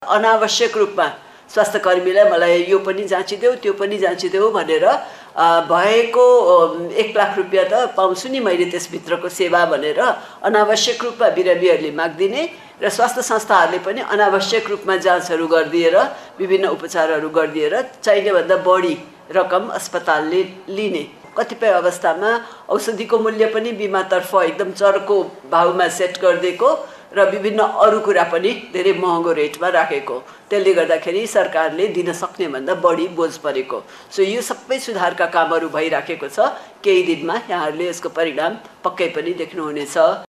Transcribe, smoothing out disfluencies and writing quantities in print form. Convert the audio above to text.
अनावश्यक रूपमा स्वास्थ्यकर्मीलाई मलाई यो पनि जाँचिदेऊ त्यो पनि जाँचिदेऊ भनेर भएको 1 लाख रुपैयाँ त पाउँछु नि मैले त्यसभित्रको सेवा भनेर अनावश्यक रूपमा बिरामीहरूले माग्दिने र स्वास्थ्य संस्थाहरूले पनि अनावश्यक रूपमा जाँचहरू गरिदिएर विभिन्न उपचारहरू गरिदिएर चाहिने भन्दा बढी रकम अस्पतालले लिने। कतिपय अवस्थामा औषधिको मूल्य पनि बिमातर्फ एकदम चर्को भावमा सेट गरिदिएको र विभिन्न अरू कुरा पनि धेरै महँगो रेटमा राखेको। त्यसले गर्दाखेरि सरकारले दिन सक्ने भन्दा बढी बोझ परेको। सो यो सबै सुधारका कामहरू भइराखेको छ। केही दिनमा यहाँहरूले यसको परिणाम पक्कै पनि देख्नुहुनेछ।